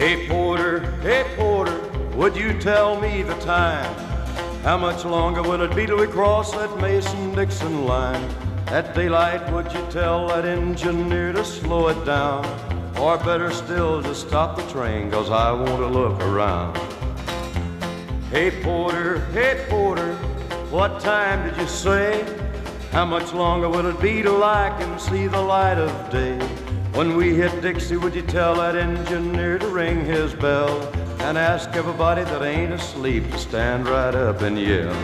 Hey porter, would you tell me the time? How much longer will it be till we cross that Mason-Dixon line? At daylight, would you tell that engineer to slow it down? Or better still, just stop the train, 'cause I want to look around. Hey porter, what time did you say? How much longer will it be till I can see the light of day? When we hit Dixie, would you tell that engineer to ring his bell and ask everybody that ain't asleep to stand right up and yell?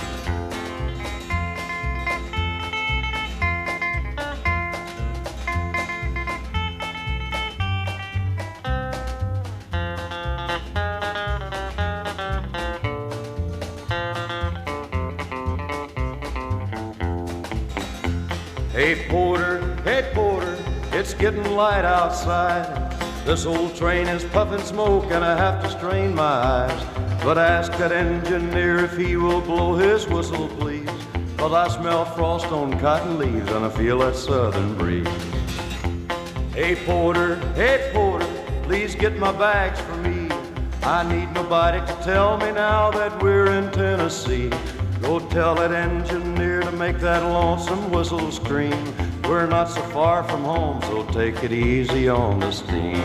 Hey porter, it's getting light outside. This old train is puffing smoke and I have to strain my eyes. But ask that engineer if he will blow his whistle, please, 'cause I smell frost on cotton leaves and I feel that southern breeze. Hey porter, please get my bags for me. I need nobody to tell me now that we're in Tennessee. Go tell that engineer to make that lonesome whistle scream. We're not so far from home, so take it easy on the steam.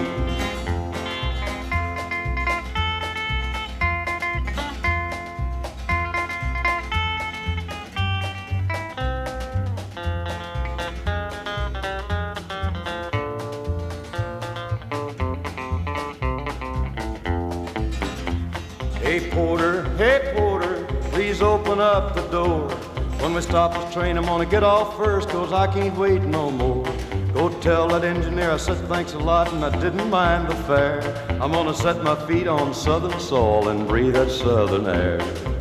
Hey porter, please open up the door. When we stop this train, I'm gonna get off first, 'cause I can't wait no more. Go tell that engineer I said thanks a lot and I didn't mind the fare. I'm gonna set my feet on southern soil and breathe that southern air.